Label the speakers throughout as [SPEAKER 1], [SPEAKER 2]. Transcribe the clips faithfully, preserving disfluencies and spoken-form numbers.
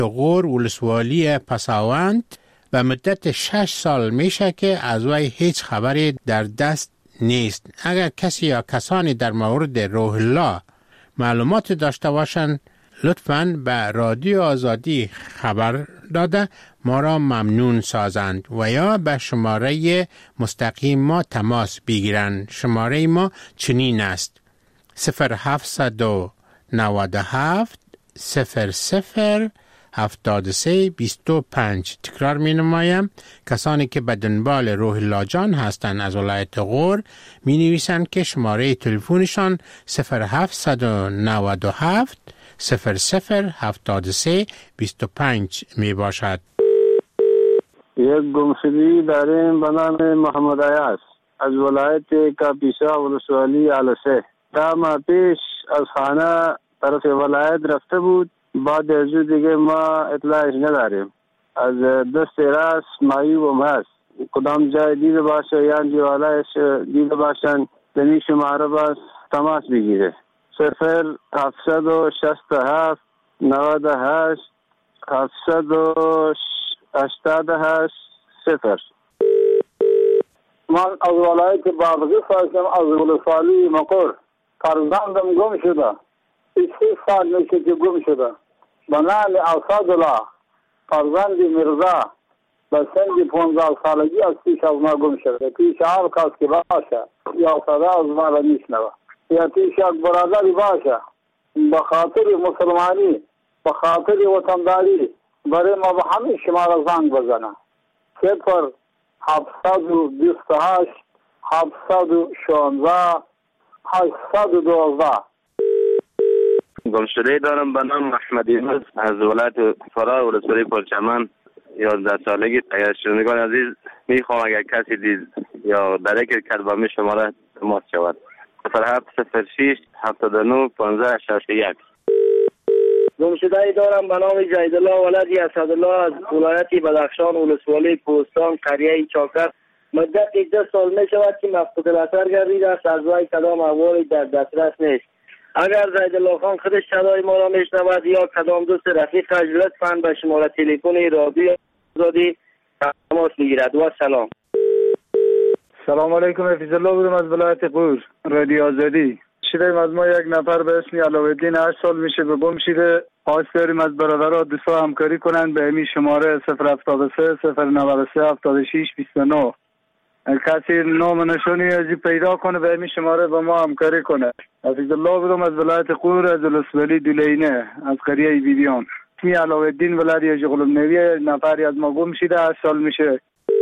[SPEAKER 1] غور ولسوالی پساوند و مدت شش سال میشه که از وی هیچ خبری در دست نیست. اگر کسی یا کسانی در مورد روح الله معلومات داشته باشند لطفاً به رادیو آزادی خبر داده ما را ممنون سازند و یا به شماره مستقیم ما تماس بگیرند. شماره ما چنین است: صفر هفتصد و نود و هفت صفر صفر هفتاد و سه بیست و پنج. تکرار می نمایم. کسانی که به دنبال روح الله جان هستند از ولایت غور می نویسند که شماره تلفنشان صفر هفتصد و نود و هفت صفر صفر هفتاد و سه بیست و پنج می باشد.
[SPEAKER 2] یک گمشدگی داریم به نام محمد عیاض از ولایت کاپیسا ولسوالی علسه. تا ماه پیش از خانه طرف ولایت رفته بود. بعد از دیگه ما اطلاعش نداریم. از دست راست معیوب هست. کدام جای دیده باشه یا دیوالایش دیده باشن دنی شماره باز تماس بگیره. صفر هفتصد و شست و هفت نود و هشت هفتصد و هشتاد و هشت صفر. من از ولایت بادغیس هستم، از ولسوالی مقر. فرزندم گم شده. سی سال میشه که گم شده. به نام اسدالله فرزند مرزا به سن پانزده سالگی از پیش از ما گم شده. پیش هر کس که باشه یا صدا از ما را میشنوه یا پیش یک برادری باشه به خاطر مسلمانی به خاطر وطنداری برای ما به همه شما را زنگ بزنه. صفر هفتصد و بیست و هشت هفتصد و شانزده هشتصد و دوازده.
[SPEAKER 3] گمشده دارم به نام احمد یونس از ولایت فرا ولسوالی پرچمن یازده سالگی. اگر شنوندگان عزیز میخوام اگر کسی دید یا درک کرد با می شماره تماس شود. صفر هفت صفر شش هفتاد و نه پانزده شصت و یک.
[SPEAKER 4] گمشده دارم به نام جیدالله ولدی اسدالله از ولایت بدخشان ولسوالی کوهستان قریه چاکر. مدت ده سال می شود که مفقود الاثر گردیده است. از وی کدام احوالی در دسترس نیست. اگر جیدالله خان خودش صدای ما را میشنود یا کدام دوست رفیقش لطفاً به شماره تلفن رادیو آزادی تماس بگیرد. و سلام.
[SPEAKER 5] سلام علیکم. حفیظ الله بودم از ولایت غور رادیو آزادی. شیریم از ما یک نفر به اسم علاءالدین هشت سال میشه به گم شده. خواهش داریم از برادرها دوستا همکاری کنند به همین شماره صفر هفتاد و سه صفر نود و سه هفتاد و شش بیست و نه. کسی نام نشانی ازی پیدا کنه به همین شماره با ما همکاری کنه. حفیظ الله بودم از ولایت غور از ولسوالی دولینه از قریه بیبیان. اسمی علاءالدین ولدی جغلم نویه. نفری از ما گم شده هشت سال میشه.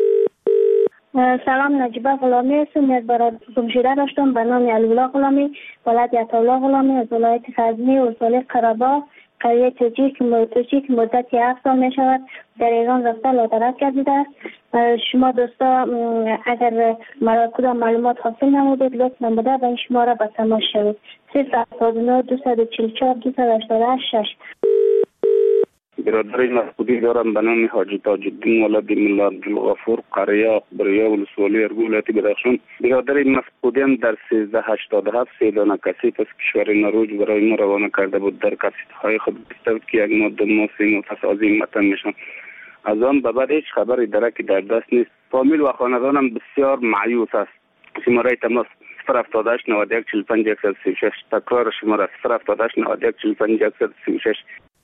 [SPEAKER 6] سلام، نجیبه غلامی هستم. یک برادر گم شده داشتم به نام علی‌الله غلامی ولایت عطاالله غلامی از ولایت غزنی ولسوالی قره‌باغ قریه توجی که مدت هفت سال می شود در ایران رفته لادرک گردیده است. شما دوستا اگر مرا کدام معلومات حاصل نمودید لطف نموده به این شماره به تماس شوید. صفر هفتاد و نه دویست و چهل و چهار دویست و هشتاد و شش.
[SPEAKER 3] برادر مفقودی دارم به نام حاجی تاج الدین ولدی ملا عبدالغفور قریه اخبریه ولسوالی ارگولت بدخشان. برادر مفقودی هم در سیزده هشتاد و هفت سه دانه کسیف از کشور نروژ برای ما روانه کرده بود. در کسیف های خود گفته بود که یک ماده ماسی مفصل از این متن میشن. از آن به بعد هیچ خبری درکی در دست نیست. فامیل و خاندانم بسیار مایوس است. شماره تماس صفر هفتاد و هشت نود و یک چهل و پنج صد و سی و شش. تکرار شماره صفر هفتاد و هشت نود و یک چهل و پنج صد و سی و شش.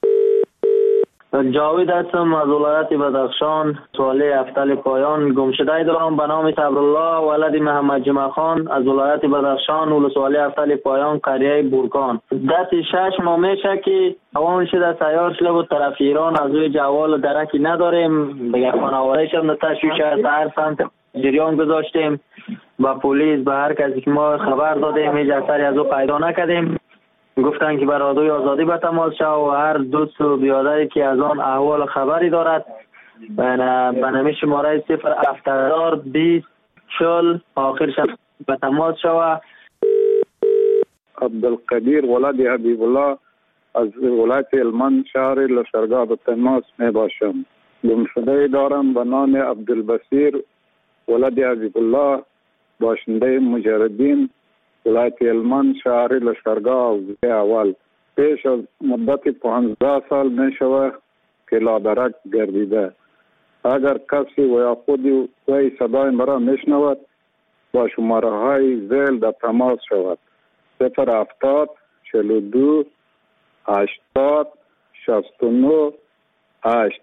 [SPEAKER 7] جاوید هستم از ولایت بدخشان سوالی افتل پایان. گمشده دارم به نام صبرالله ولد محمد جمعه خان از ولایت بدخشان ولسوالی افتل پایان قریه بورکان. دست شش ماه میشه که هوان شده سیار شده بود طرف ایران. از روی جوال درکی نداریم. بگه خانواده شد تشویش از هر سمت جریان گذاشتیم با پلیس به هر کسی که ما خبر دادیم هیچ اثری از او پیدا نکردیم. گفتن که بر رادیوی آزادی به تماس شو و هر دوست و بیادری که از آن احوال خبری دارد به نمی شماره صفر هفتاد بیست چهل آخرش به تماس شو.
[SPEAKER 2] عبدالقدیر ولد حبیب الله از ولایت هلمند شهر لشکرگاه به تماس می باشم. گمشده دارم به نام عبدالبصیر ولد حبیب الله باشنده مجردین ولایت هلمند شهر لشکرگاه حوزه اول. پیش از مدت پانزده سال می شود که لادرک گردیده. اگر کسی و یا خودی وی صدای مرا میشنود با شماره های زیل در تماس شود. صفر هفتاد چهل و دو هشتاد شصت و نه هشت.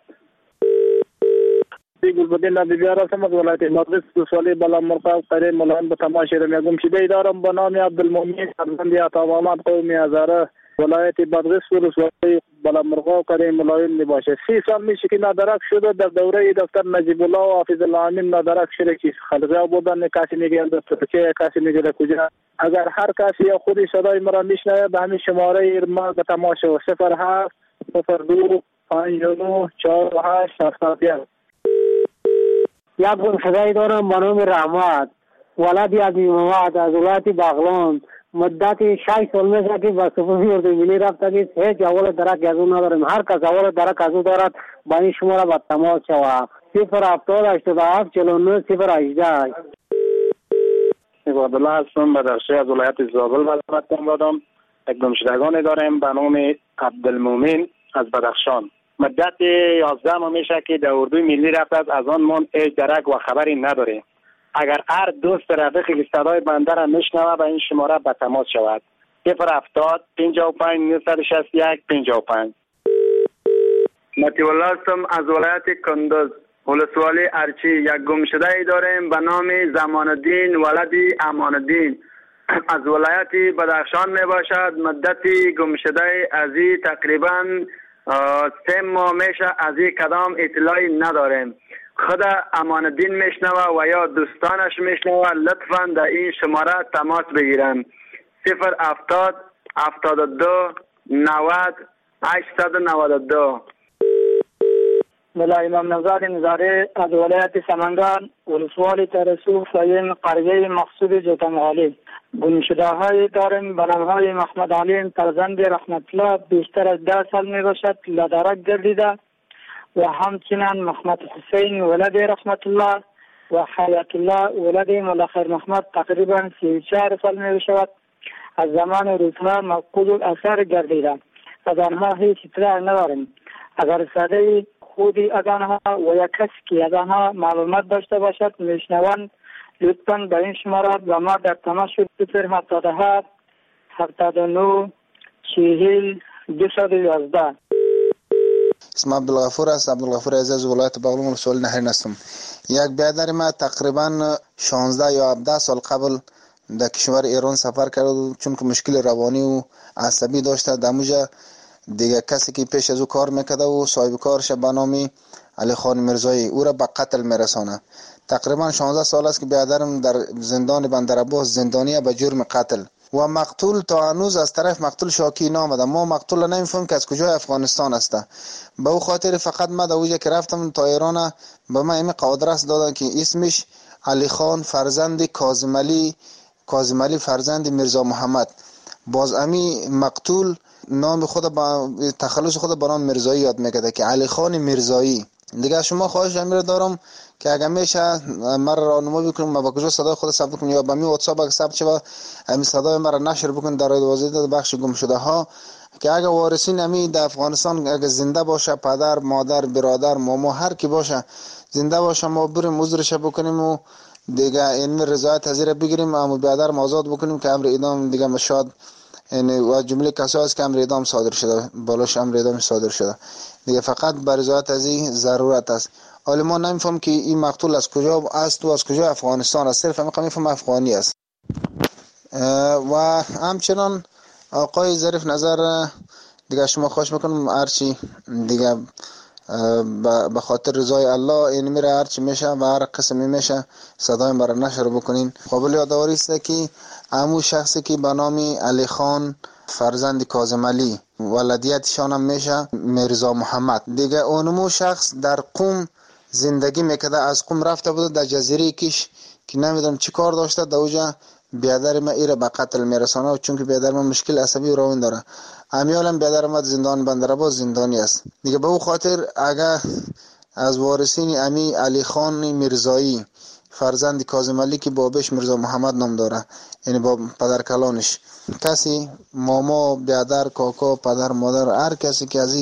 [SPEAKER 5] گلبدین نبی هستم از ولایت مدرس دوسالی بالا مرقاب قریه ملایم به تماشی رمی گمشده دارم به نام عبدالمومن فرزند عطا محمد قومی هزاره ولایت مدرس دوسالی بالا مرقاب قریه ملایم نباشه. سی سال میشه که نادرک شده. در دوره دکتر نجیب الله و حافظ الله امین نادرک شده که خلقه بودن. کسی میگه در ترکیه، کسی میگه در کجا. اگر هر کسی یا خودی صدای مرا میشنوه به همین شماره ما به تماشا صفر هفت صفر دو پنج نو چهار هشت هفتاد یک.
[SPEAKER 8] یک گمشده دارم به نام رحمت ولد عزیز محمد از ولایت بغلان. مدت شش سال میشه که به سپاهی اردو ملی رفته که هیچ اول درک از او نداریم. هر کس اول درک از او دارد با این شماره به تماس شود. صفر هفتاد هشتاد و هفت چهل و نه صفر هجده.
[SPEAKER 5] عبدالله هستم بدرشی از ولایت زابل وزارت دارم. یک گمشدگان داریم به نام عبدالمومن از بدخشان. مدت یازده ماه میشه که در اردوی ملی رفته است. از آن من هیچ درک و خبری نداره. اگر هر دوست رفیقی که صدای بنده را میشنوه به این شماره به تماس شود. صفر هفتاد پنجاه و پنج نهصد و شصت و یک پنجاه و پنج.
[SPEAKER 2] مطیع الله هستم از ولایت کندز ولسوالی ارچی. یک گمشده ای داریم به نام زمان الدین ولدی امان الدین از ولایت بدخشان می باشد. مدت گمشده ازی تقریبا سه ماه میشه. از این کدام اطلاعی نداریم. خود امان الدین میشنوه و یا دوستانش میشنوه لطفا در این شماره تماس بگیرن. صفر هفتاد هفتاد و دو نود هشتصد و نود و دو.
[SPEAKER 8] ملا امام نزاد نظاره از ولایت سمنگان ولسوالی ترسو فایم قریه مقصود جوتمغالی. گمشده های داریم به نام های محمد علی فرزند رحمت الله بیشتر از ده سال می باشد لادرک گردیده و همچنین محمد حسین ولد رحمت الله و حیات الله ولد ملاخر محمد تقریبا سی و چهار سال می باشد. از زمان روزها مفقود الاثر گردیده. از آنها هیچ اطلاع نداریم. اگر صدای خودی از آنها و یا کسی که از آنها معلومات داشته باشد میشنوند لطفاً به این شماره با ما در تماس شد. صفر هفتاد و هفت هفتاد و نه چهل دویست و یازده.
[SPEAKER 9] اسم عبدالغفور است. عبدالغفور عزیز ولایت بغلان ولسوالی نهرین هستم. یک برادر ما تقریبا شانزده یا هفده سال قبل در کشور ایران سفر کرد چون که مشکل روانی و عصبی داشته. دموجه دیگه کسی که پیش از او کار میکرده و صاحب کارش به نام علی خان مرزایی او را به قتل میرسانه. تقریبا شانزده سال است که برادرم در زندان بندرعباس زندانیه به جرم قتل و مقتول تا هنوز از طرف مقتول شاکی نامده. ما مقتول نمیفهمیم که از کجای افغانستان است. به او خاطر فقط ما در اوجه که رفتم تا ایران به ما این قادرس دادن که اسمش علی خان فرزند کاظم علی کاظم علی فرزند میرزا محمد. باز امی مقتول نام خود با تخلص خود به نام مرزایی یاد میکرده که علی خان مرزایی. دیگه شما خواهش امیر دارم که اگر میشه مرا راهنمایی بکنیم ما با کجا صدای خود ثبت کنیم یا با می واتساپ اگه ثبت شه همین صدای مرا نشر بکن در واسطه بخش گم شده ها که اگه وارثین امی در افغانستان اگه زنده باشه پدر مادر برادر ماما هر کی باشه زنده باشه ما بریم عذرش بکنیم و دیگه این رضایت حاضر بگیریم اما برادر آزاد بکنیم که امر اعدام دیگه مشاد یعنی و جمله کسایی است که امر اعدام صادر شده بالاش امر اعدام صادر شده دیگه فقط بر رضایت از این ضرورت است. حالا ما نمیفهم که این مقتول از کجا است و از کجا افغانستان است. صرف همین میفهم افغانی است. و همچنان آقای ظریف نظر دیگه شما خواهش میکنم هرچی دیگه به خاطر رضای الله این میره هرچی میشه و هر قسمی میشه صدای مرا نشر بکنین. قابل یادآوری است که همون شخصی که به نام علی خان فرزند کاظم علی ولدیتشان هم میشه میرزا محمد دیگه اونمو شخص در قم زندگی میکرده. از قم رفته بوده در جزیره کش که نمیدونم چی کار داشته در اوجا بیادر ما ایره به قتل میرسانه و چون که بیادر ما مشکل عصبی و روان داره امیالم بیادر ما زندان بندرعباس زندانی است دیگه. به او خاطر اگر از وارثین امی علی خان مرزایی فرزند کاظم علی که بابش میرزا محمد نام داره یعنی با پدر کلانش کسی ماما بیادر کاکا پدر مادر هر کسی که از این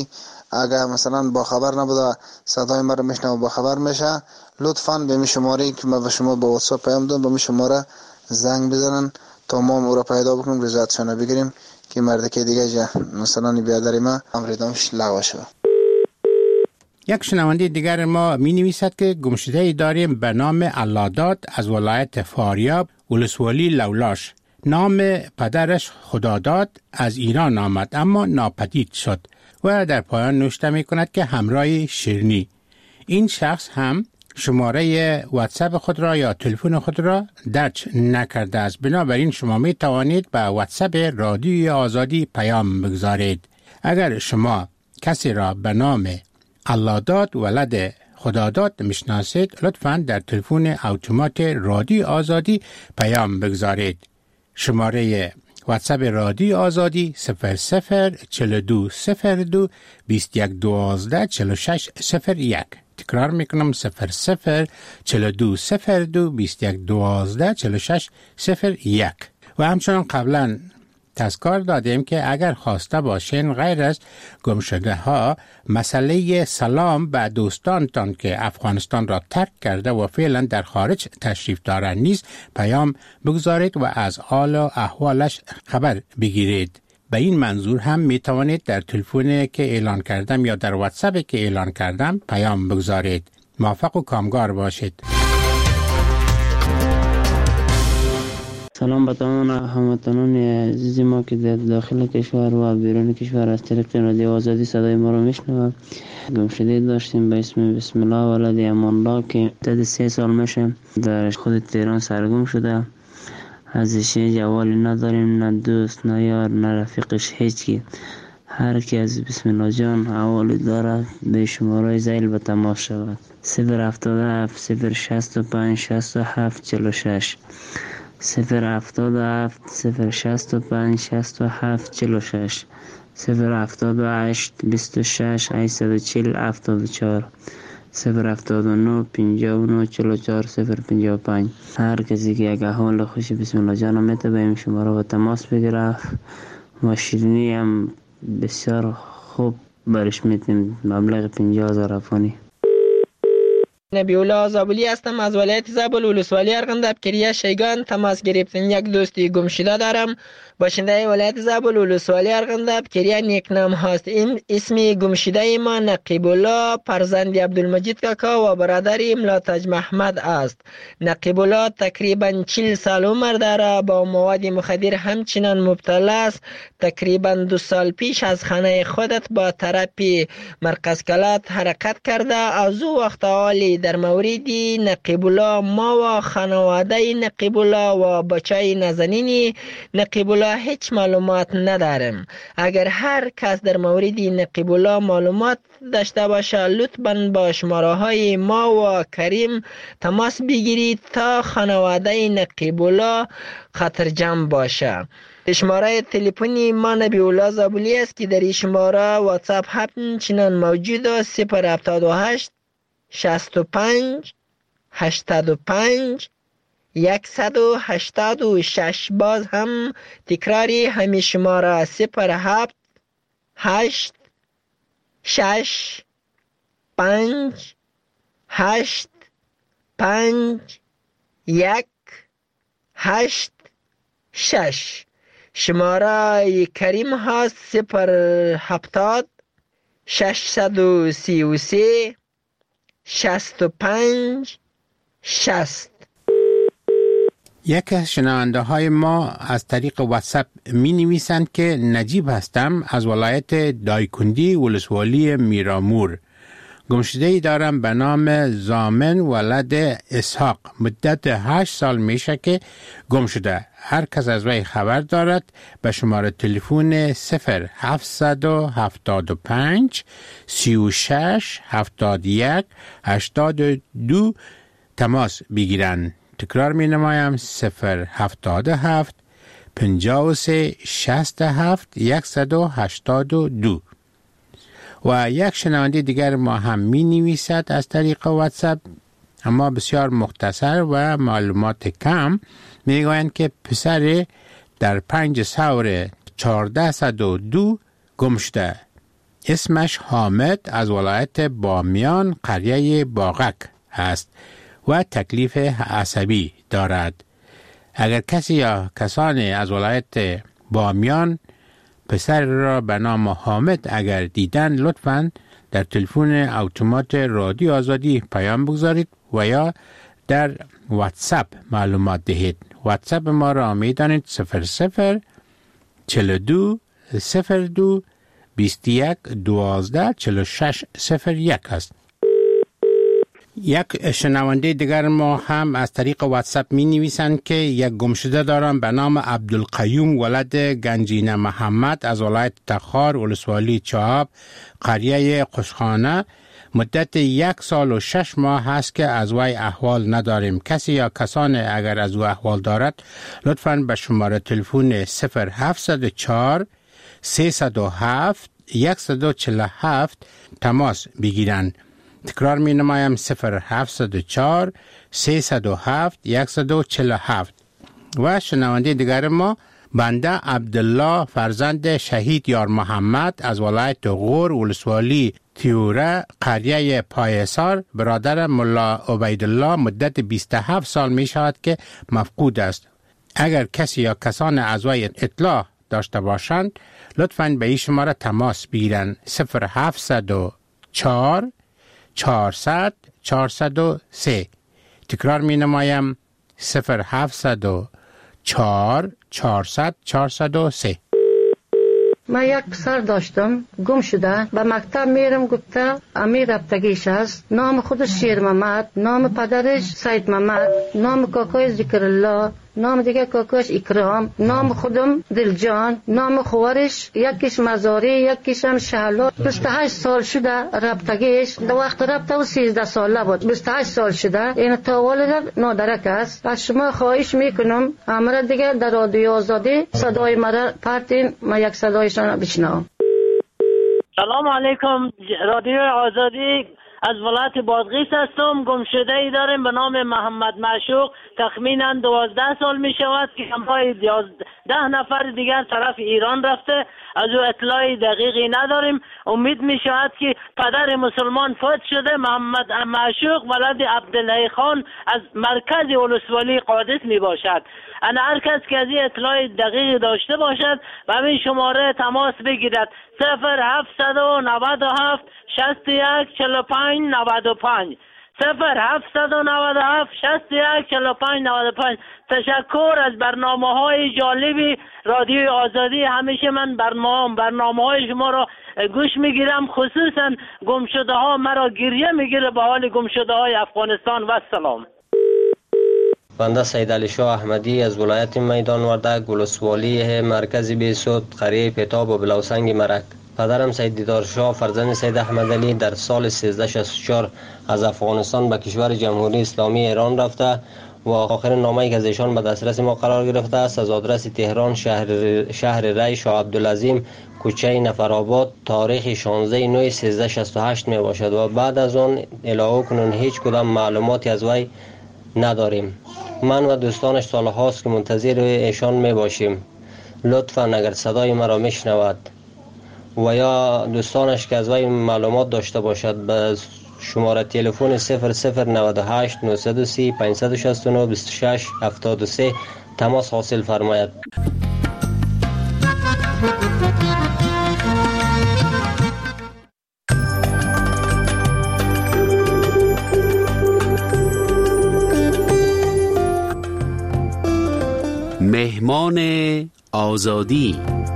[SPEAKER 9] اگر مثلا با خبر نبوده صدای ما رو میشنوه با خبر میشه، لطفاً به می شماره که ما به شما با واتساپ پیام دادم به می شماره زنگ بزنن تا ما او را پیدا بکنیم، رضایتشان بگیریم که مرد که دیگه جا مثلا بیادری ما امریدامش لغو شد.
[SPEAKER 1] یک شنونده دیگر ما می نویسد که گمشده داریم به نام علاداد از ولایت فاریاب ولسوالی لولاش. نام پدرش خداداد از ایران آمد اما ناپدید شد و در پایان نوشته می کند که همراه شیرنی. این شخص هم شماره واتساپ خود را یا تلفن خود را درج نکرده است. بنابراین شما می توانید به واتساپ رادیوی آزادی پیام بگذارید. اگر شما کسی را به نام علاداد ولد خداداد میشناسید، لطفاً در تلفن اتومات رادیو آزادی پیام بگذارید. شماره واتساپ رادیو آزادی صفر صفر چهل دو صفر دو بیست یک دوازده چهل و شش صفر یک. تکرار میکنم صفر صفر چهل دو صفر دو بیست یک دوازده چهل و شش صفر یک. و همچنان قبلا تذکر دادیم که اگر خواسته باشین غیر از گمشده ها مسئله سلام به دوستانتان که افغانستان را ترک کرده و فعلا در خارج تشریف دارند نیز پیام بگذارید و از حال و احوالش خبر بگیرید. به این منظور هم می توانید در تلفن که اعلان کردم یا در واتساپ که اعلان کردم پیام بگذارید. موفق و کامگار باشید.
[SPEAKER 10] سلام به تمام هموطنان عزیز ما که در داخل کشور و بیرون کشور از طریق رادیو آزادی صدای ما رو میشنوند. گمشده داشتیم به اسم بسم الله ولد امان الله که مدت سه سال میشه در خود تهران سرگم شده. ازش جوالی نداریم، نه دوست نه یار نه رفیقش، هیچکی. هر کی از بسم الله جان حوالی دارد به شماره زیل به تماس شود. صفر هفتاد و هفت صفر شصت و پنج شصت و هفت چهل و شش صفر هفتاد و هفت صفر شصت و پنج شصت و هفت چهل و شش صفر هفتاد و هشت بیست و شش هشتصد و چهل هفتاد و چهار صفر هفتاد و نه پنجاه و نه چهل و چهار صفر پنجاه و پنج. هر کسی که یک حال خوشی بسم الله جان میته به این شماره و تماس بگیره و شیرینی هم بسیار خوب برش میتیم، مبلغ پنجاه هزار افغانی.
[SPEAKER 11] نبی‌الله زابلی هستم از ولایت زابل ولسوالی ارغنداب کریه شیگان. تماس گرفتن یک دوستی گمشده دارم، باشنده ولایت زابل ولسوالی ارغنداب کریه نیکنام هست. این اسم گمشده ما نقیب الله فرزند عبدالمجید کاکا و برادر ملاتج محمد است. نقیب الله تقریبا چهل سال عمر داره، با مواد مخدر همچنان مبتلا است. تقریبا دو سال پیش از خانه خودت با تراپی مرکز کلات حرکت کرده. از او وقت حالی در مورد نقیب الله ما و خانواده نقیب الله و بچه نازنین نقیب الله هیچ معلومات ندارم. اگر هر کس در مورد نقیب الله معلومات داشته باشه لطفاً با شماره های ما و کریم تماس بگیرید تا خانواده نقیب الله خطرجم باشه. شماره تلفنی ما نبی‌الله زابلی است که در این شماره واتساپ همچنان موجود است. صفر هفتاد و هشت شصت و پنج هشتاد و پنج صد و هشتاد و شش. باز هم تکراری همین شماره صفر هفت هشت شش پنج هشت پنج یک هشت شش. شماره کریم هست صفر هفتاد ششصد و سی و سه شصت و پنج شصت.
[SPEAKER 1] یک از شنونده های ما از طریق واتساپ می نویسند که نجیب هستم از ولایت دایکندی ولسوالی میرامور. گمشده‌ای دارم به نام زامن ولد اسحاق. مدت هشت سال میشه که گم شده. هر کس از وی خبر دارد به شماره تلفن صفر هفتصد و هفتاد و پنج سی و شش هفتاد و یک هشتاد و دو تماس بگیرند. تکرار می نمایم صفر هفتاد و هفت پنجاه و سه شصت و هفت صد و هشتاد و دو. و یک شنونده دیگر ما هم می نویسد از طریق واتساپ اما بسیار مختصر و معلومات کم. می گویند که پسر در پنج سور چهارده صد و دو گم شده. اسمش حامد از ولایت بامیان قریه باغک است و تکلیف عصبی دارد. اگر کسی یا کسانی از ولایت بامیان پسر را به نام حامد اگر دیدن، لطفاً در تلفن اتومات رادیو آزادی پیام بگذارید و یا در واتساپ معلومات دهید. واتساپ ما را میدانید صفر صفر چهل و دو صفر دو بیست و یک دوازده چهل و شش صفر یک است. یک شنونده دیگر ما هم از طریق واتساپ می نویسند که یک گمشده دارم به نام عبدالقیوم ولد گنجینه محمد از ولایت تخار ولسوالی چهاب قریه قشخانه. مدت یک سال و شش ماه هست که از وی احوال نداریم. کسی یا کسان اگر از او احوال دارد لطفاً به شماره تلفن صفر هفت چهار سیصد و هفت صد و چهل و هفت تماس بگیرند. تکرار می نمایم صفر هفت چهار سیصد و هفت صد و چهل و هفت. و شنونده دیگر ما بنده عبدالله فرزند شهید یار محمد از ولایت غور ولسوالی تیوره قریه پایسار برادر ملا عبیدالله مدت بیست و هفت سال می شود که مفقود است. اگر کسی یا کسان از وی اطلاع داشته باشند لطفاً به این شماره تماس بگیرند. صفر هفت چهار چهارصد چهارصد و سه. تکرار می نمایم صفر هفت چهار چهارصد چهارصد و سه.
[SPEAKER 12] من یک پسر داشتم گم شده، به مکتب میرم گفته امیر رفتگیش است. نام خودش شیر محمد، نام پدرش سید محمد، نام کاکای ذکر الله، نام دیگه کاکاش اکرام، نام خودم دلجان، نام خوارش یکیش مزاری یکیش هم شهلا. بیست و هشت سال شده رفتگیش. در وقت رفته و سیزده ساله بود. بیست و هشت سال شده. این تاولد نادرک است. از شما خواهش میکنم امر دیگه در رادیو آزادی صدای مرا پرتین، ما یک صدایشان بشنوم.
[SPEAKER 13] سلام علیکم. رادیو آزادی از ولایت بادغیس هستم. گمشده ای داریم به نام محمد معشوق. تخمینا دوازده سال می شود که همراه ده نفر دیگر طرف ایران رفته. از او اطلاعی دقیقی نداریم. امید می شود که پدر مسلمان فوت شده. محمد معشوق ولد عبدالله خان از مرکز ولسوالی قادس می باشد. انا هر کس که از این اطلاع دقیقی داشته باشد و همین شماره تماس بگیرد. صفر هفت نود و هفت شصت و یک چهل و پنج نود و پنج صفر هفت نود و هفت شصت و یک چهل و پنج نود و پنج. تشکر از برنامه های جالبی رادیو آزادی. همیشه من برنامه برنامه های شما را گوش میگیرم، خصوصا گمشده ها مرا گریه میگیره به حال گمشده های افغانستان. و سلام.
[SPEAKER 14] بنده سید علی شاه احمدی از ولایت میدان وردک ولسوالی مرکز بیسود قریه پتاب و بلوسنگ مرک. پدرم سید دیدار شاه فرزند سید احمد علی در سال سیزده شصت و چهار از افغانستان به کشور جمهوری اسلامی ایران رفته و آخرین نامه‌ای که از ایشان به دسترس ما قرار گرفته است از آدرس تهران شهر شهر ری شاه عبدالعظیم کوچه نفرآباد تاریخ شانزده نوامبر سیزده شصت و هشت می باشد و بعد از آن الهو کنون هیچ کدام معلوماتی از وی نداریم. من و دوستانش سالهاست که منتظر ایشان می باشیم. لطفاً اگر صدای مرا میشنود و یا دوستانش که از وی معلومات داشته باشد به شماره تلفن صفر صفر نود و هشت نهصد و سی پانصد و شصت و نه بیست و شش هفتاد و سه تماس حاصل فرماید.
[SPEAKER 15] مهمان آزادی.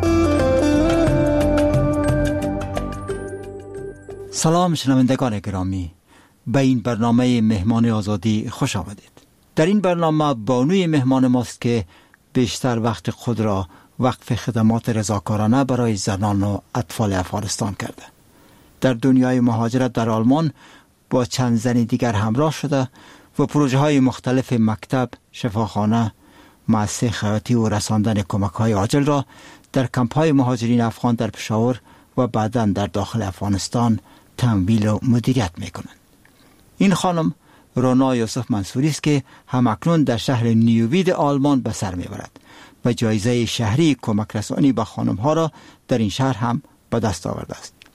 [SPEAKER 16] سلام شنوندگان گرامی، به این برنامه مهمان آزادی خوش آمدید. در این برنامه بانوی مهمان ماست که بیشتر وقت خود را وقف خدمات رضاکارانه برای زنان و اطفال افغانستان کرده. در دنیای مهاجرت در آلمان با چند زن دیگر همراه شده و پروژه های مختلف مکتب، شفاخانه، مؤسسه خیاطی و رساندن کمک های عاجل را در کمپ های مهاجرین افغان در پشاور و بعداً در داخل افغانستان تمویل و مدیریت میکنند. این خانم رونا یوسف منصوری است که همکنون در شهر نیووید آلمان به سر میبرد و جایزه شهری کمک رسانی به خانم ها را در این شهر هم به دست آورده است.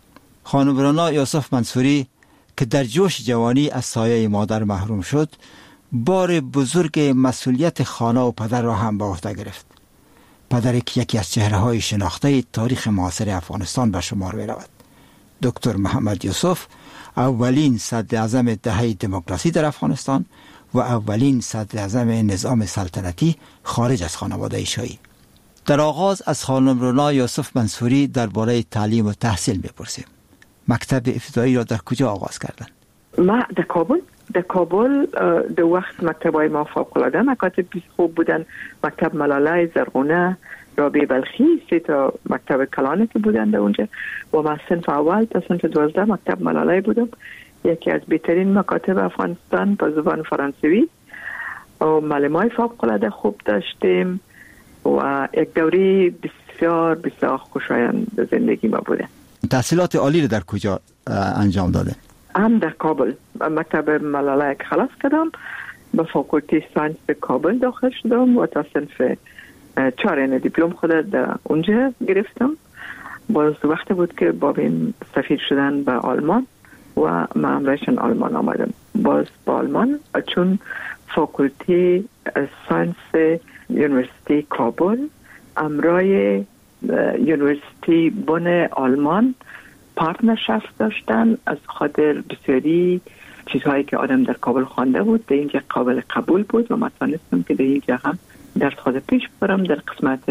[SPEAKER 16] خانم رنا یوسف منصوری که در جوش جوانی از سایه مادر محروم شد، بار بزرگ مسئولیت خانه و پدر را هم به عهده گرفت. پدری که یکی از چهره‌های شناخته تاریخ معاصر افغانستان به شمار می‌رود. دکتر محمد یوسف اولین صدراعظم دهه دموکراسی در افغانستان و اولین صدراعظم نظام سلطنتی خارج از خانواده شاهی. در آغاز از خانم رنا یوسف منصوری درباره تعلیم و تحصیل می‌پرسیم. مکتب ابتدایی را در کجا آغاز کردند؟
[SPEAKER 17] ما در کابل در کابل در وقت مکتب‌های ما فوق‌العاده مکاتب خوب بودن. مکتب ملاله، زرغونه، رابعه بلخی، سه تا مکتب کلانه که بودن در اونجا و ما صنف اول تا صنف دوازده مکتب ملاله بودم. یکی از بهترین مکاتب افغانستان با زبان فرانسوی و معلمای فوق‌العاده خوب داشتیم و یک دوره بسیار بسیار خوشایند زندگی ما بوده.
[SPEAKER 16] تحصیلات عالی را در کجا انجام داده؟
[SPEAKER 17] هم در کابل مکتب ملاله که خلاص کردم، به فاکولته ساینس به کابل داخل شدم و تا صنف چهار یعنی دیپلم خود در اونجا گرفتم. باز وقت بود که بابیم سفیر شدن به آلمان و من امرایشان آلمان آمدم. باز با آلمان چون فاکولته ساینس یونیورسیتی کابل امرای یونیورسیتی بن آلمان پارتنرشپ داشتن، از خاطر بسیاری چیزهایی که آدم در کابل خوانده بود در اینجا قابل قبول بود و من تانستم که در اینجا هم درس خود پیش برم در قسمت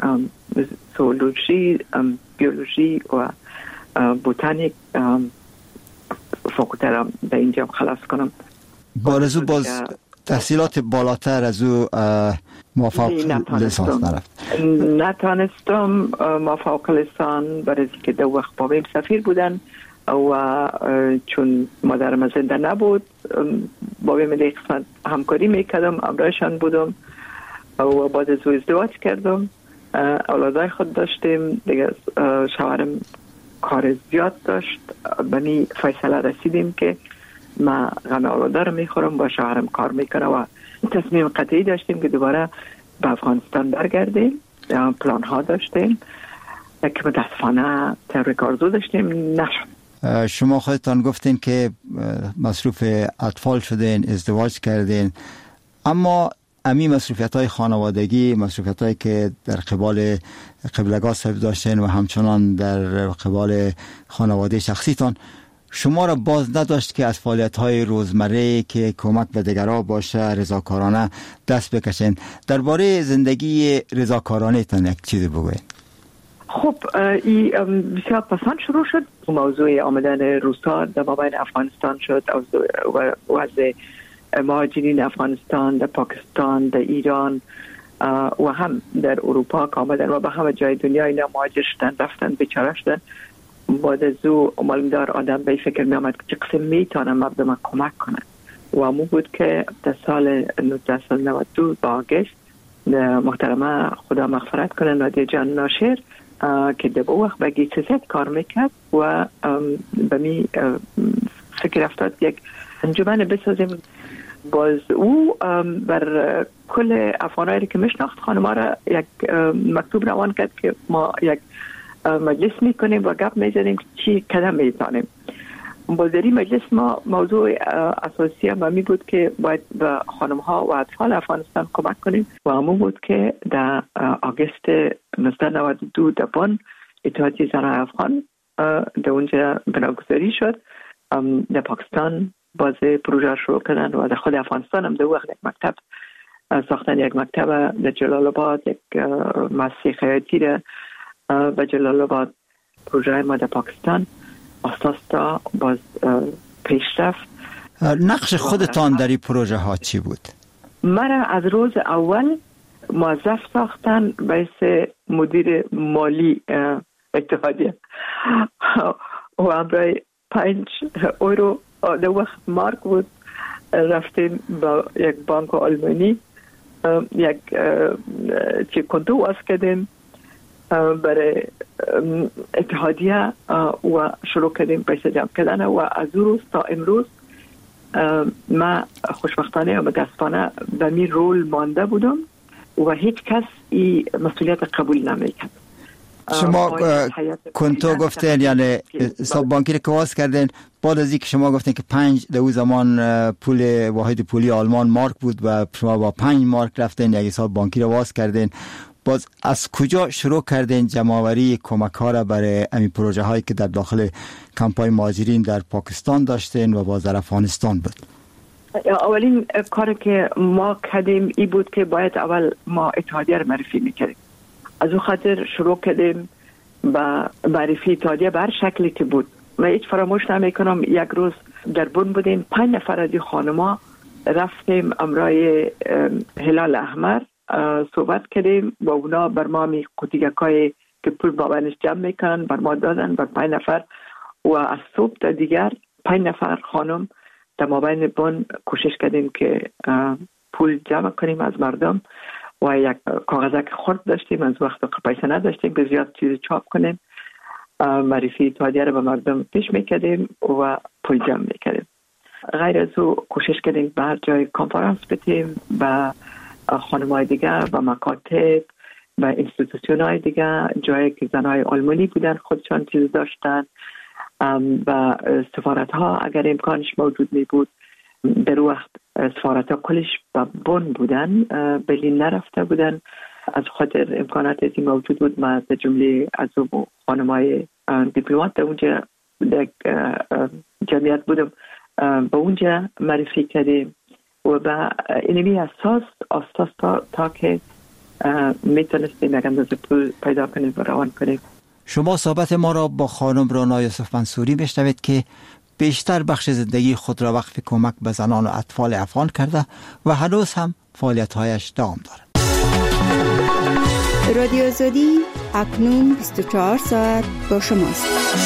[SPEAKER 17] زولوژی، بیولوژی و بوتانیک فاکولته را در اینجا خلاص کنم.
[SPEAKER 16] بارزو باز تحصیلات بالاتر از او موفق لیسانس نرفت؟
[SPEAKER 17] نتانستم موفق لیسان برای که در وقت بابیم سفیر بودن و چون مادرم زنده نبود بابیم در قسمت همکاری میکردم، امرایشان بودم و بعد از او ازدواج کردم، اولادای خود داشتیم دیگه. شوهرم کار زیاد داشت، به می فیصله رسیدیم که ما غم اولادا رو میخورم و شوهرم کار میکنه و تصمیم قطعی داشتیم که دوباره به افغانستان برگردیم. پلان ها داشتیم که متاسفانه تحریک آرزو داشتیم نشد.
[SPEAKER 16] شما خودتان گفتین که مصروف اطفال شدین، ازدواج کردین، اما امی مصروفیت های خانوادگی، مصروفیت هایی که در قبال قبلگاه صاحب داشتین و همچنان در قبال خانواده شخصیتان شما را باز نداشت که از فعالیت های روزمره که کمک به دیگران باشه رضاکارانه دست بکشین. درباره زندگی رضاکارانه تان یک چیزی بگوید.
[SPEAKER 17] خب این بسیار پسند شروع شد. موضوع آمدن روس‌ها در مابین افغانستان شد و وضع مهاجرین افغانستان در پاکستان، در ایران و هم در اروپا که آمدن و به همه جای دنیا اینا مهاجر شدن، رفتن، بیچاره شدن. بعد از او معلومدار آدم به فکر می آمد که چه قسم میتونم به من کمک کنن و امو بود که در سال نوزده و نود و دو با آگست محترمه خدا مغفرت کنن نادیه جان ناشر که در با وقت به گیسزت کار میکرد و به می فکر افتاد یک انجمن بسازیم. باز او بر کل افغانایی که میشناخت خانما را یک مکتوب روان کرد که ما یک مجلس میکنیم و گپ میزنیم چی کدام میتونیم. باز در این مجلس ما موضوع اساسی هم می بود که باید به خانم ها و اطفال افغانستان کمک کنیم و همون بود که در آگست نوزده و نود و دو در بن اتحادیه زنان افغان در اونجا بناگذاری شد. در پاکستان باز پروژه شروع کردن و در خود افغانستان هم در وقت یک مکتب ساختن، یک مکتب در جلال آباد، یک مؤسسه خیاطی را و جلال آباد. پروژه ما در پاکستان اساس تا باز پیش رفت.
[SPEAKER 16] نقش خودتان در این پروژه ها چی بود؟
[SPEAKER 17] مرا از روز اول موظف ساختن باعث مدیر مالی اتحادیه و امرای پنج اورو در وقت مارک بود. رفتیم با یک بانک آلمانی یک چی کنتو واس کردیم برای اتحادیه و شروع کردیم پیسه جمع کردن و از روز تا امروز ما خوشبختانه و متاسفانه به می رول مانده بودم و هیچ کس این مسئولیت قبول نمیکرد.
[SPEAKER 16] شما کنتو گفتین یعنی حساب بانکی رو که واز کردین، بعد از اینکه شما گفتین که پنج در اون زمان پول واحد پولی آلمان مارک بود و شما با پنج مارک رفتین یک حساب بانکی رو واز کردین، باز از کجا شروع کردین جمع‌آوری کمک ها را برای این پروژه هایی که در داخل کمپای مهاجرین در پاکستان داشتین و باز در افغانستان بود؟
[SPEAKER 17] اولین کاری که ما کردیم ای بود که باید اول ما اتحادیه رو معرفی میکردیم. از اون خاطر شروع کردیم با معرفی اتحادیه بر شکلی که بود. و هیچ فراموش نمیکنم یک روز در بن بودیم، پنج نفر از خانما رفتیم امرای هلال احمر صحبت کردیم با اونا، بر ما می قوطیگکای که پول بابنش جمع میکنن بر ما دادن بر پنج نفر. و از صبح تا دیگر پنج نفر خانم در مابین بن کوشش کردیم که پول جمع کنیم از مردم و یک کاغذک خرد داشتیم، از وقت پیسه نداشتیم که زیاد چیز چاپ کنیم. معرفی اتحادیه رو به مردم پیش میکردیم و پول جمع میکردیم. غیر از او کوشش کردیم به هر جای کنفرانس بدیم، به خانم‌های دیگه، به مکاتب، به اینستیتوشن های دیگه، جایی که زنهای آلمانی بودن خودشان چیز داشتن، و سفارت ها اگر امکانش موجود می بود. در وقت سفارت ها کلش به بن بودن، برلین نرفته بودن، از خاطر امکانات ازی موجود بود. ما در جمله از او خانم‌های دیپلمات در اونجا در جمعیت بودم، به اونجا معرفی کردیم و به اینمی اساس اساس تا, تا که میتونستیم یک اندازه پول پیدا کنیم و روان کنیم.
[SPEAKER 16] شما صحبت ما را با خانم رانا یوسف منصوری میشنوید که بیشتر بخش زندگی خود را وقف کمک به زنان و اطفال افغان کرده و هنوز هم فعالیت‌هایش دوام دارد.
[SPEAKER 18] رادیو آزادی اکنون بیست و چهار ساعت با شماست.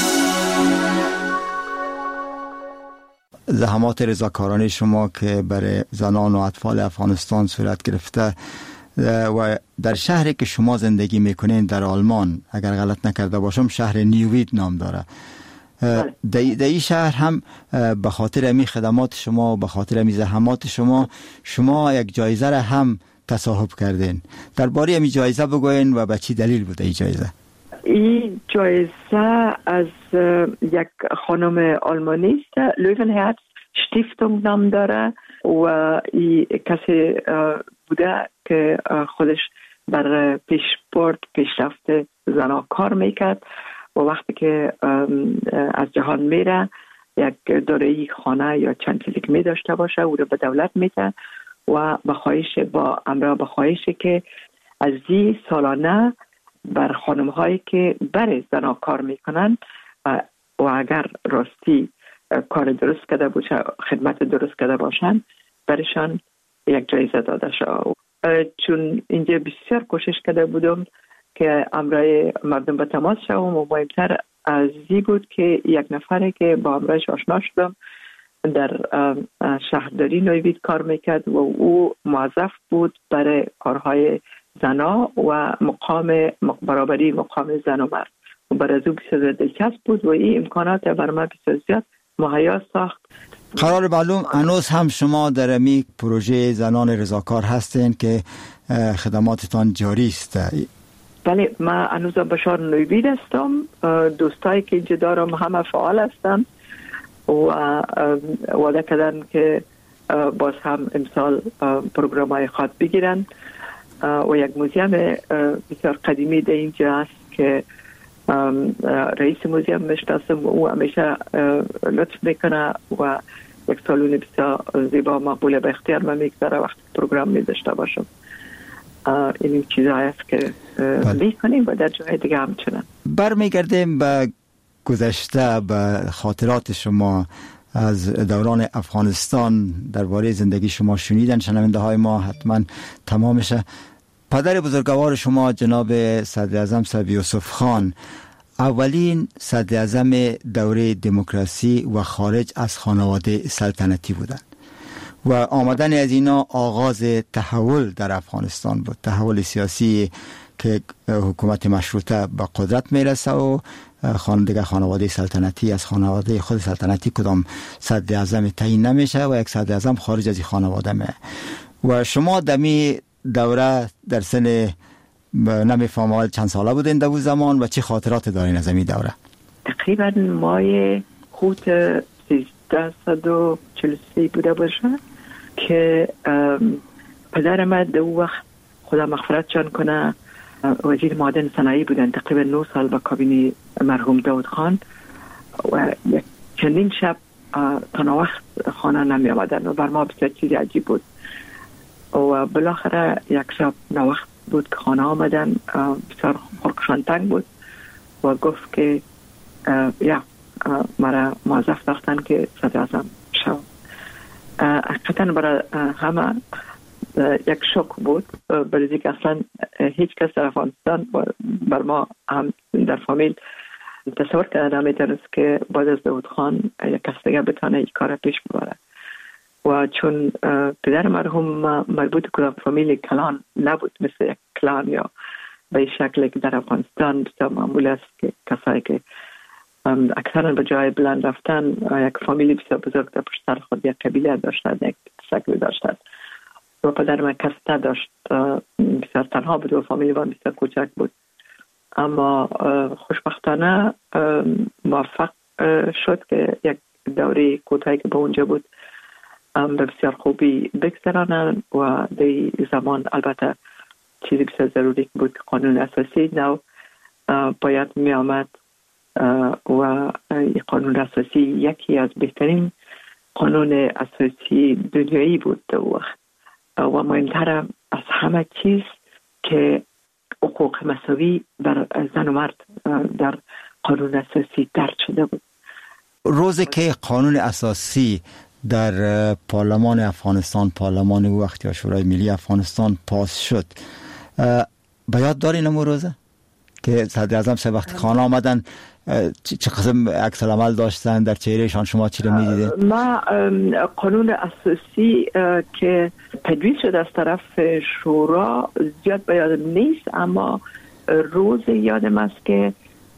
[SPEAKER 16] زحمات رضاکارانه شما که برای زنان و اطفال افغانستان صورت گرفته و در شهری که شما زندگی میکنین در آلمان، اگر غلط نکرده باشم شهر نیوید نام داره، در این شهر هم به خاطر امی خدمات شما و به خاطر امی زحمات شما شما یک جایزه را هم تصاحب کردین. درباره امی جایزه بگوین و به چی دلیل بوده این جایزه؟
[SPEAKER 17] این جایزه از یک خانم آلمانی است، لوونهرتز شتیفتونگ نام داره و این کسی بوده که خودش بر پیشبرد پیشرفت زنها کار میکرد و وقتی که از جهان میره یک دارایی خانه یا چند چیزی که میداشته باشه او رو به دولت میده و به خواهش با امرا به خواهشی که از این سالانه بر خانم هایی که بر زنها کار میکنن و, و اگر راستی کار درست کرده باشه، خدمت درست کرده باشن، برشان یک جایزه داده شد. چون اینجا بسیار کوشش کرده بودم که امرای مردم به تماس شدم و مهمتر از این بود که یک نفری که با امرایش آشنا شدم در شهرداری نوید کار میکرد و او موظف بود برای کارهای زنا و مقام برابری مقام زن و مرد و برای از او بسیار دلچسب بود و این امکانات بر من بسیار زیاد مهیا ساخت.
[SPEAKER 16] قرار معلوم هنوز هم شما در امی پروژه زنان رضاکار هستین که خدماتتان جاری است؟
[SPEAKER 17] بله، من هنوز بشار نوید هستم، دوستایی که اینجا دارم همه فعال هستن و وعده کردن که باز هم امسال پروگرام های خاص بگیرن و یک موزیم بسیار قدیمی در اینجا هست که رئیس موزیم میشناسم، او همیشه لطف میکنه و یک سالون بسیار زیبا مقبول به اختیار من میگذاره وقتی پروگرام میداشته باشم. این چیزهایی است که میکنیم و در جای دیگه همچنان.
[SPEAKER 16] برمیگردیم به گذشته، به خاطرات شما از دوران افغانستان. درباره زندگی شما شنیدن شنونده های ما حتما تمامشه. پدر بزرگوار شما جناب صدر اعظم صاحب یوسف خان اولین صدر اعظم دوره دموکراسی و خارج از خانواده سلطنتی بودند و آمدن از اینا آغاز تحول در افغانستان بود، تحول سیاسی که حکومت مشروطه به قدرت میرسه و خانواده خانواده سلطنتی از خانواده خود سلطنتی کدام صدر اعظم تعیین نمیشه و یک صدر اعظم خارج از این خانواده می. و شما دمی دوره در سن نمیفهمم چند ساله بودین در اون زمان و چه خاطرات دارین از این دوره؟
[SPEAKER 17] تقریبا مای خود سیزده صد و چهل و سه بوده باشه که پدر من در اون وقت خدا مغفرت جان کنه وزیر معدن صنایع بودن. تقریبا نه سال با کابینه مرحوم داود خان و چندین شب تا وقت خانه نمی آمدن و بر ما بسیار چیزی عجیب بود و بالاخره یک شب نوقت بود که خانه آمدن، بسیار خورکشان تنگ بود و گفت که یا مرا موظف داشتن که صدر اعظم شو. حقیقتا برای همه یک شوک بود، برای که اصلا هیچ کس در افغانستان بر ما هم در فامیل تصور کرده نمی‌تونست که بعد از داود خان یک کس دیگه بتونه این کار پیش ببره و چون پدر مرحوم مربوط کدام فامیل کلان نبود مثل یک کلان یا به این شکل که در افغانستان بسیار معمول است که کسایی که اکثرا به جای بلند رفتن یک فامیلی بسیار بزرگ در پشت سر خود یک قبیله داشتند، یک شکل داشتند و پدر من کس نداشت، بسیار تنها بود و فامیلی من بسیار کوچک بود. اما خوشبختانه موفق شد که یک دوره کوتاهی که به اونجا بود به بسیار خوبی بگذرانند و در زمان البته چیزی بسیار ضروری بود که قانون اساسی نو باید می آمد و قانون اساسی یکی از بهترین قانون اساسی دنیایی بود در وقت و مهمتر از همه چیز که حقوق مساوی بر زن و مرد در قانون اساسی درج شده بود.
[SPEAKER 16] روزی که قانون اساسی در پارلمان افغانستان، پارلمان وقت یا شورای ملی افغانستان پاس شد، به یاد دارین اون روزه که صدر اعظم سه وقت خانه آمدن چه قسم عکس العمل داشتن، در چهرهشان شما چی رو می‌دیدید؟
[SPEAKER 17] ما قانون اساسی که تدوین شد از طرف شورا زیاد به یادم نیست، اما روز یادم است که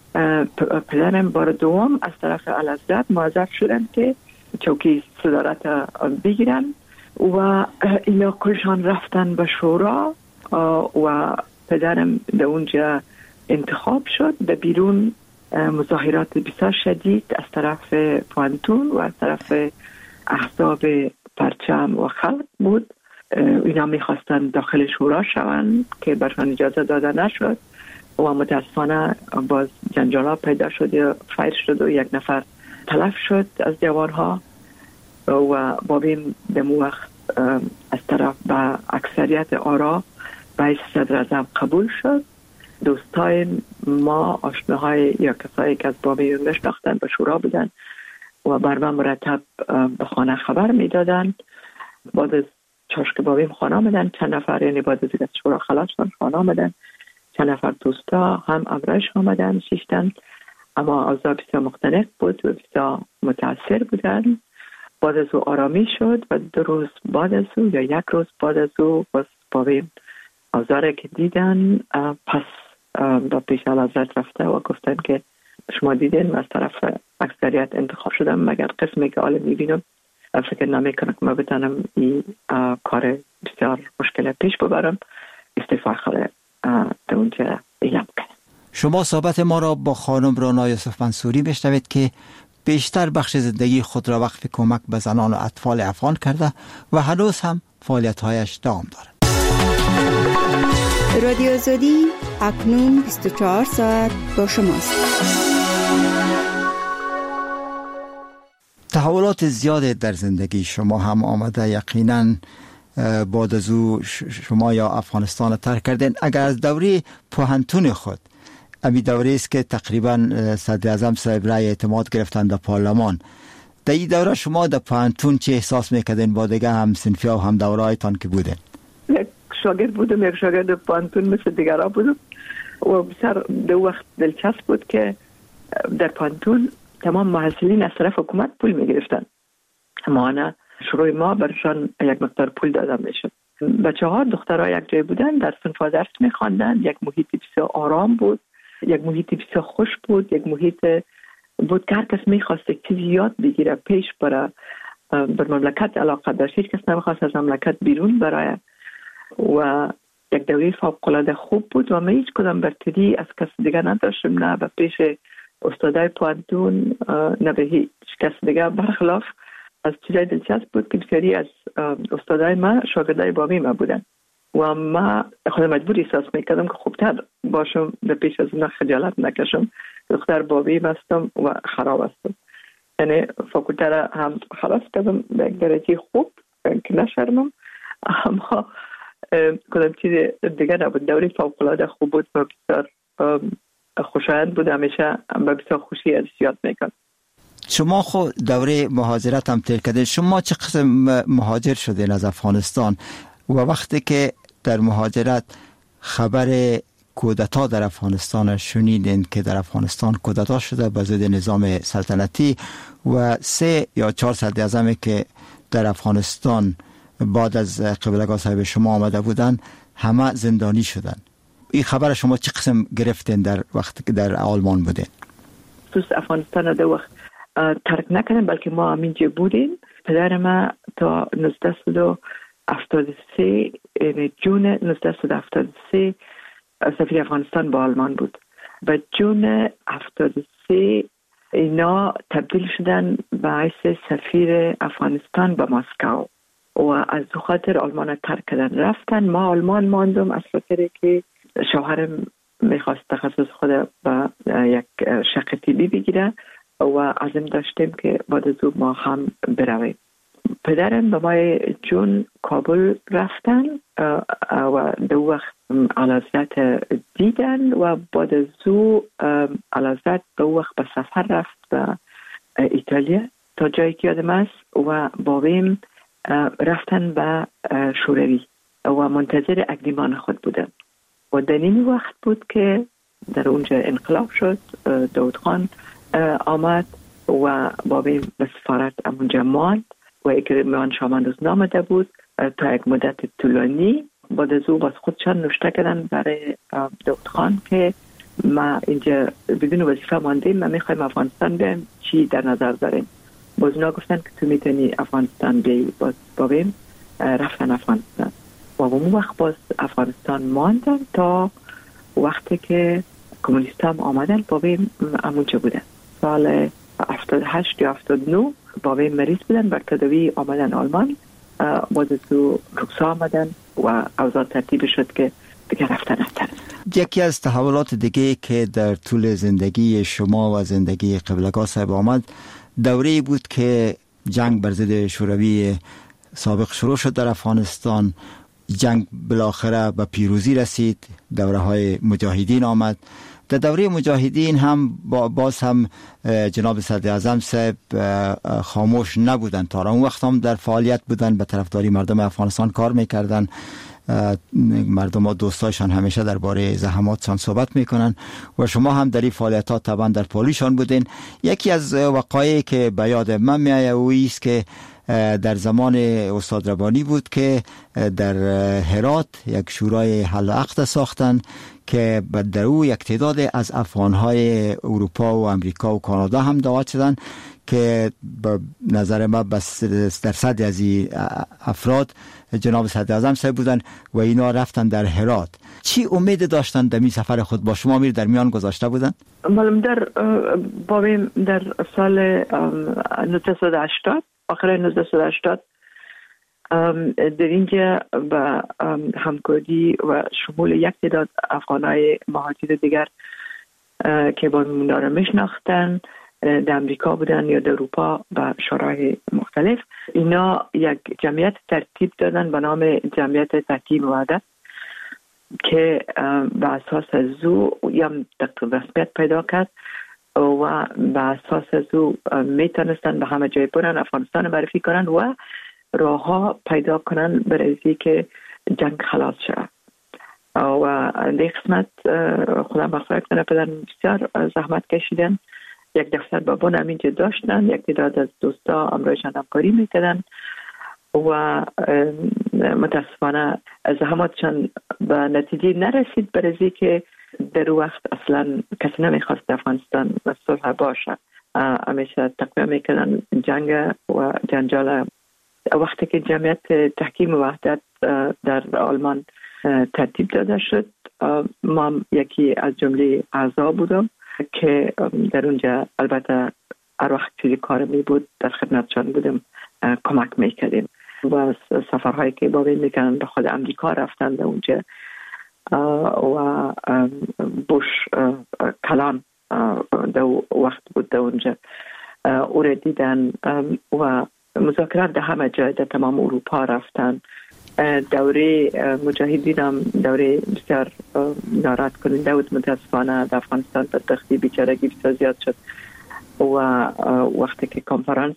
[SPEAKER 17] پدرم بار دوم از طرف اعلیحضرت موظف شدن که چوکی صدارت بگیرن و اینا کلشان رفتن به شورا و پدرم در اونجا انتخاب شد. به بیرون مظاهرات بسیار شدید از طرف پوانتون و از طرف احزاب پرچم و خلق بود. اینا میخواستن داخل شورا شوند که برشان اجازه داده نشد و متاسفانه باز جنجالا پیدا شد یا فایر شد و یک نفر تلف شد از جوانها و بابیم در مو وقت از طرف به اکثریت آرا به صدر اعظم قبول شد. دوستای ما، آشناهای یا کسایی که از بابیم نشناختن به شورا بودن و بر من مرتب به خانه خبر میدادن. بعد از چاشک بابیم خانه آمدن چند نفر، یعنی بعد از اینکه شورا خلاص شد خانه آمدن چند نفر دوستا هم امرش آمدن شیشتن، اما اوضاع بسیار مختلف بود و بسیار متاثر بودن. بعد از او آرامی شد و دو روز بعد از او یا یک روز بعد از او باز بابیم اوضاع که دیدن پس با پیش اعلیحضرت رفته و گفتن که شما دیدین از طرف اکثریت انتخاب شدم، مگر قسمی که حالا میبینم فکر نمی کنم که ما بتانم این کار بسیار مشکل پیش ببرم، استعفا خاله در اونجا اعلام کنم.
[SPEAKER 16] شما صحبت ما را با خانم رانا یوسف منصوری بشنوید که بیشتر بخش زندگی خود را وقف کمک به زنان و اطفال افغان کرده و هنوز هم فعالیت‌هایش دوام دارد.
[SPEAKER 18] رادیو آزادی اکنون بیست و چهار ساعت با شماست.
[SPEAKER 16] تحولات زیاد در زندگی شما هم آمده، یقینا بعد از او شما یا افغانستان ترک کردین. اگر از دوره پوهنتون خود، امی دوره است که تقریبا صدر اعظم صاحب رای اعتماد گرفتن در پارلمان، در این دوره شما در پوهنتون چه احساس میکردین با دیگه هم صنفی و هم دورهایتان که بودین؟
[SPEAKER 17] یک شاگرد بودم، یک شاگرد پوهنتون مثل دیگرها بودم و بسیار در وقت دلچسب بود که در پوهنتون تمام محصلین از طرف حکومت پول میگرفتن، اما انا شروع ما برشان یک مقدار پول دادم میشد. بچه ها دخترها یک جای بودن، در صنف ها درس میخواندن، یک محیط بسیار آرام بود، یک محیط بسیار خوش بود، یک محیط بود که هر کس میخواست یک چیزی یاد بگیره پیش برای بر مملکت علاقه داشت، هیچ کس نمیخواست از مملکت بیرون برای و یک دوره فوق‌العاده خوب بود و من هیچ کدام برتری از کس دیگه نداشتم، نه به پیش استادای پوانتون نه به هیچ کس دیگه. برخلاف از چیزای دلچسب بود که بسیاری از استادای ما شاگردای بابی ما بودن و ما خودم مجبور احساس میکردم که خوبتر باشم به پیش از اونا خجالت نکشم. دختر بابی هستم و خراب هستم، یعنی فاکولته را هم خلاص کردم به یک درجه خوب که نشرمم، اما کدام چیز دیگه نبود. دوره فوق‌العاده خوب بود و بسیار خوشایند بود، همیشه به بسیار خوشی ازش یاد میکنم.
[SPEAKER 16] شما خود دوره مهاجرت هم طی کردید. شما چه قسم مهاجر شدین از افغانستان و وقتی که در مهاجرت خبر کودتا در افغانستان شنیدین که در افغانستان کودتا شده به ضد نظام سلطنتی و سه یا چهار صدر اعظمی که در افغانستان بعد از قبلگاه صاحب شما آمده بودن همه زندانی شدن، این خبر شما چه قسم گرفتین در وقتی که در آلمان بودین؟
[SPEAKER 17] دوست افغانستان در وقت ترک نکردم، بلکه ما همینجا بودیم. پدر ما تا نوزده صد هفتاد و سه جون نوزده صد هفتاد و سه سفیر افغانستان با آلمان بود. به جون هفتاد و سه اینا تبدیل شدن به حیث سفیر افغانستان به مسکو و از خاطر آلمان ترک کردن رفتن. ما آلمان ماندم از خاطر که شوهرم میخواست تخصص خود به یک شق طبی بگیره و عزم داشتیم که بعد از او ما هم برویم. پدرم به ما جون کابل رفتن و دو وقت علازت دیدن و بعد از او علازت دو وقت به سفر رفت به ایتالیا تا جایی که یادم است و بابیم رفتن به شوروی و منتظر اقدیمان خود بودن و در این وقت بود که در اونجا انقلاب شد. داود خان آمد و بابیم به سفارت اونجا ماند و اکرمان شامان روز نامده بود تا یک مدت طولانی. بعد از او باز خودشان نوشته کردن برای داود خان که ما اینجا بدون وظیفه ماندیم، ما میخوایم افغانستان بیایم، چی در نظر داریم؟ باز اونا گفتن که تو میتونی افغانستان بیایی. باز بابیم رفتن افغانستان و اون وقت باز افغانستان ماندن تا وقتی که کمونیست هم آمدن. بابیم همونجا بودن. سال هفتاد و هشت یا هفتاد و نه بابیم مریض بودن، بر تداوی آمدن آلمان. باز از او رکسا آمدن و اوضاع ترتیب شد که دیگه رفتن افتن.
[SPEAKER 16] یکی از تحولات دیگه که در طول زندگی شما و زندگی قبلگاه صاحب آمد دوره بود که جنگ بر ضد شوروی سابق شروع شد در افغانستان. جنگ بالاخره به پیروزی رسید، دوره های مجاهدین آمد. در دوره مجاهدین هم باز هم جناب صدر اعظم صاحب خاموش نبودن، تا اون وقت هم در فعالیت بودن، به طرفداری مردم افغانستان کار میکردن. مردم ها دوستایشان همیشه درباره زحماتشان صحبت میکنن و شما هم در این فعالیتات طبعا در پالیشان بودین. یکی از وقایعی که به یاد من میآید او است که در زمان استاد ربانی بود که در هرات یک شورای حل و عقد ساختن که در او یک تعداد از افغانهای اروپا و امریکا و کانادا هم دعوت شدن که به نظر ما بس درصد از این افراد جناب صدر اعظم صاحب بودن و اینا رفتن در هرات. چی امید داشتن در می سفر خود با شما میر در میان گذاشته بودن؟
[SPEAKER 17] معلوم در بابیم در سال نوزده صد و هشتاد آخر نوزده صد و هشتاد در اینجا با همکاری و شمول یک تعداد افغانای مهاجر دیگر که با اونا رو میشناختن در امریکا بودن یا در اروپا و شورای مختلف، اینا یک جمعیت ترتیب دادن به نام جمعیت تحکیم وحدت که به اساس از او یا رسمیت پیدا کرد و به اساس از او میتونستن به همه جای برن، افغانستان معرفی کنن و راه ها پیدا کنن برای که جنگ خلاص شد. و در قسمت خدا مغفرت کنه پدر بسیار زحمت کشیدن. یک دفتر بابون همینجا داشتن، یک تعداد از دوستا امرایشان همکاری میکردن و متاسفانه زحماتشان به نتیجه نرسید برای که در وقت اصلا کسی نمیخواست افغانستان و صلح باشه. همیشه تقویه میکردن جنگ و جنجال. وقتی که جمعیت تحکیم وحدت در آلمان ترتیب داده شد. ما یکی از جمله اعضا بودم که در اونجا البته هر وقت چیزی کار می بود در خدمتشان بودم، کمک میکردیم و سفرهایی که با بین میکنن به خود امریکا رفتن در اونجا و بوش کلان در وقت بود در اونجا او را دیدن و مذاکرات در همه جای در تمام اروپا رفتن. دوره مجاهدین هم دوره بسیار ناراحت کننده بود متاسفانه. در افغانستان بدبختی بیچارگی بسیار زیاد شد و وقتی که کنفرانس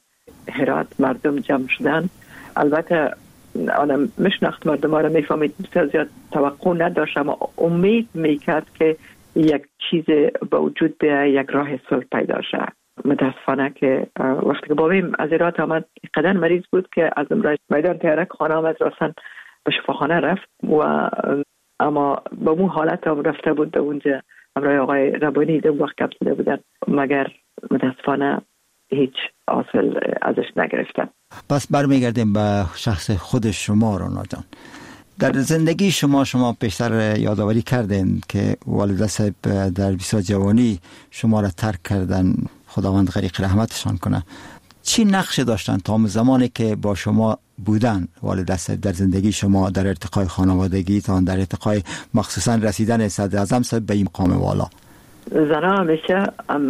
[SPEAKER 17] هرات مردم جمع شدن، البته آنم مشناخت مردم ها را میفهمید بسیار زیاد توقع نداشت، اما امید میکرد که یک چیز به وجود بیاید، یک راه صلح پیدا شد. متاسفانه که وقتی که بابیم از هرات آمد قدر مریض بود که از امروز میدان تیارک خانه آمد، راسن به شفاخانه رفت و اما با مو حالت هم رفته بود در اونجا. امروز آقای ربانی در وقت کپسیده بودن مگر متاسفانه هیچ حاصل ازش نگرفتن.
[SPEAKER 16] پس برمیگردیم به شخص خود شما رانا جان. در زندگی شما شما پیشتر یادآوری کردین که والد صاحب در بسیار جوانی شما را ترک کردن، خداوند غریق رحمتشان کنه. چی نقش داشتن تا زمانی که با شما بودن والد صاحب در زندگی شما، در ارتقای خانوادگی تا در ارتقای مخصوصا رسیدن صدر اعظم صاحب به این مقام والا؟
[SPEAKER 17] زنها همیشه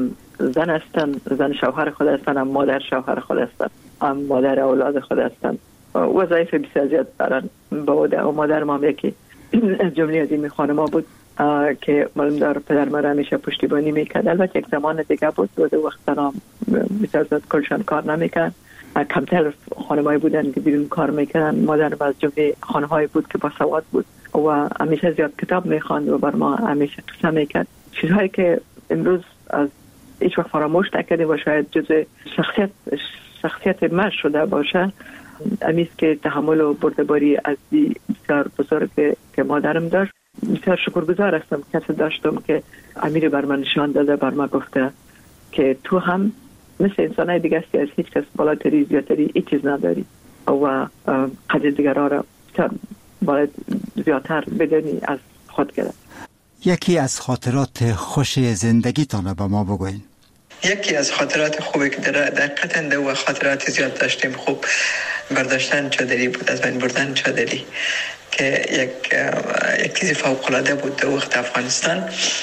[SPEAKER 17] زن هستن، زن شوهر خود هستن، هم مادر شوهر خود هستن، هم مادر اولاد خود هستن. وظایف بسیار زیاد دارن. با مادر ما یکی از جمله از این خانم بود که معلوم دار پدر ما را همیشه پشتیبانی میکرد. البته یک زمان دیگه بود و دو وقت تنها بسیار زیاد کلشان کار نمیکرد. کمتر خانمایی بودن که بیرون کار میکردن. مادر از جمله خانمایی بود که با سواد بود و همیشه زیاد کتاب میخواند و بر ما همیشه قصه میکرد. چیزهایی که امروز از هیچ وقت فراموش نکردیم و شاید جزء شخصیت شخصیت من شده باشه. امیست که تحمل و بردباری از بسیار بزرگ که مادرم داشت. بسیار شکرگزار هستم کسی داشتم که امیر بر من نشان داده، بر من گفته که تو هم مثل انسانای دیگه هستی، از هیچ کس بالاتری زیادتری هیچ چیز نداری و قدر دیگرها را باید زیادتر بدانی از خود گرد.
[SPEAKER 16] یکی از خاطرات خوش زندگیتان به ما بگوین.
[SPEAKER 19] یکی از خاطرات خوبی که در در قطنده و خاطرات زیاد داشتیم خوب برداشتن چادری بود، از من بردن چادری که یک یک چیز فوق العاده بود در وقت افغانستان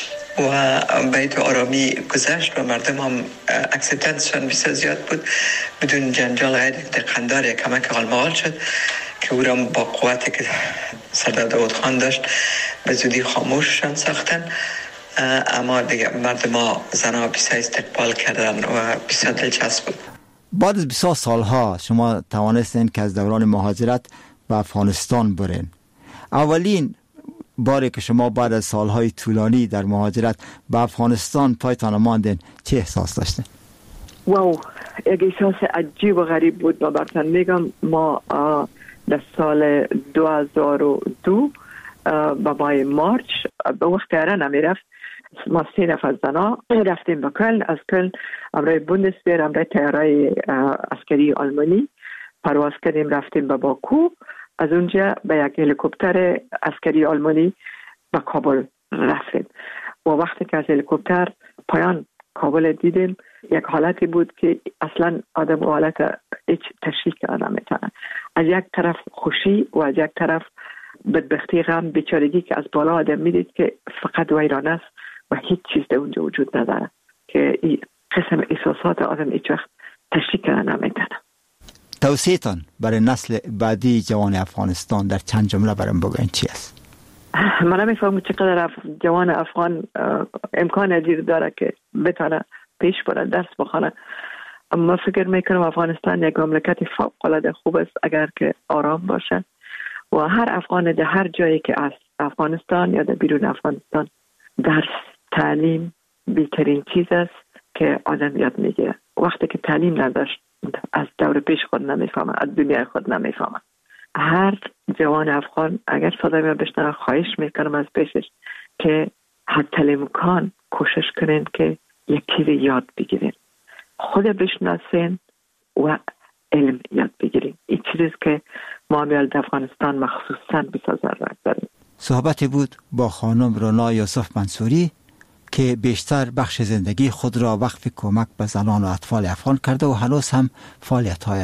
[SPEAKER 19] و بیت آرامی گذشت و مردم هم اکسپتنسشان بسیار زیاد بود. بدون جنجال غیر دقیقاندار یک کمک غالمغال شد که او را با قوتی که سردار داود خان داشت به زودی خاموششان ساختن. اما دیگه مردم ها زنها بسیار استقبال کردن و بسیار دلچسب بود.
[SPEAKER 16] بعد از بسیار سالها شما توانستین که از دوران مهاجرت به افغانستان برین. اولین باری که شما بعد از سالهای طولانی در مهاجرت به افغانستان پایتان ماندین چه احساس داشتین؟
[SPEAKER 17] واو، یک احساس عجیب و غریب بود. ما براتون میگم ما در سال دو هزار و دو به ماه مارچ به وقت ایران نمیرفت. ما سه نفر زنا رفتیم به کلن. از کلن امرای بوندسویر، امرای تیارای عسکری آلمانی پرواز کردیم، رفتیم به باکو. از اونجا به یک هلیکوپتر عسکری آلمانی به کابل رفتیم و وقتی که از هلیکوپتر پایان کابل دیدیم یک حالتی بود که اصلا آدم و حالت هیچ تشریح کردن نمیتونه. از یک طرف خوشی و از یک طرف بدبختی، غم، بیچارگی که از بالا آدم میدید که فقط ویران است و هیچ چیز در اونجا وجود نداره که این قسم احساسات آدم هیچ وقت تشریح کردن نمیتونه.
[SPEAKER 16] توصیه‌تان برای نسل بعدی جوان افغانستان در چند جمله برام بگوین چی است؟
[SPEAKER 17] من نمیفهمم چقدر جوان افغان امکان ادیر داره که بتونه پیش بره، درس بخونه. اما فکر میکنم افغانستان یک مملکت فوق العاده خوب است اگر که آرام باشه و هر افغان در هر جایی که از افغانستان یا در بیرون افغانستان درس، تعلیم بهترین چیز است که آدم یاد میگیره. وقتی که تعلیم نداشت از دور پیش خود نمیفهمه، از دنیا خود نمیفهمه. هر جوان افغان اگر صدای من بشنوه خواهش میکنم از پیشش که حتی امکان کوشش کنین که یک چیز یاد بگیرین، خود بشناسین و علم یاد بگیرین. این چیزی که معامل در افغانستان مخصوصاً بسیار ضرورت داریم.
[SPEAKER 16] صحبتی بود با خانم رونا یوسف منصوری که بیشتر بخش زندگی خود را وقف کمک به زنان و اطفال افغان کرده و هنوز هم فعالیت‌های